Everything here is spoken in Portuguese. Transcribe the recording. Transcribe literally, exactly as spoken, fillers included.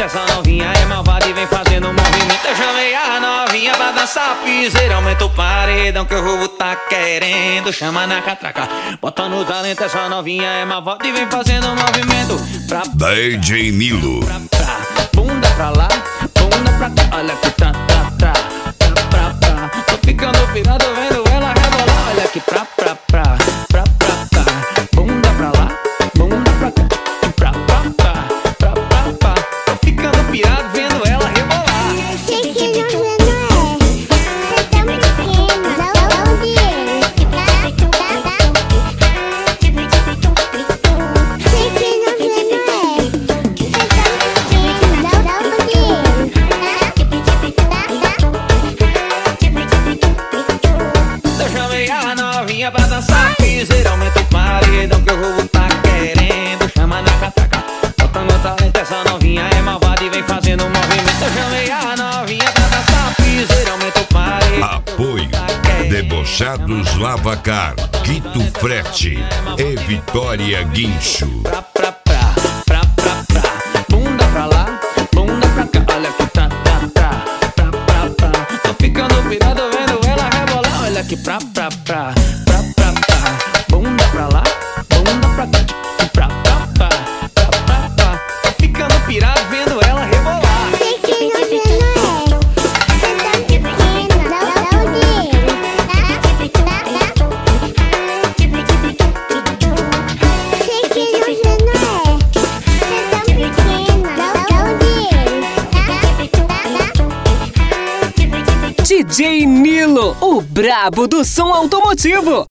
essa novinha é malvada e vem fazendo um movimento. Eu chamei a novinha pra dançar piseira, aumenta o paredão que o roubo tá querendo. Chama na catraca, bota no talento, essa novinha é malvada e vem fazendo um movimento. Pra D J Nilo. Pra, pra, bunda pra lá, bunda pra cá, olha que tá, tá, tá. Pra, pra, pra, tô ficando pirado vendo ela rebolar. Olha que pra, pra, pra, pra, pra, pra. Bunda pra lá, bunda pra cá. Pra, pra, pra, pra, pra, pra. Tô ficando pirado vendo ela rebolar. Pra dançar piseira, aumenta o paredão que o roubo tá querendo. Chama na catraca, bota no talento, essa novinha é malvada e vem fazendo um movimento. Eu chamei a novinha pra dançar piseira, aumenta o paredão. Apoio Debochados Lavacar, Quito Frete e Vitória Guincho. Pra, pra, pra, pra, pra, pra. Bunda pra lá, bunda pra cá, olha que tá, tá, tá. Pra, pra, pra. Tô ficando pirado vendo ela rebolar. Olha que pra, pra, pra. Bunda pra lá, bunda pra cá, pra, pra, pra, pra, pra, pra. Tô ficando pirado vendo ela rebolar. D J Nilo, o brabo do som automotivo.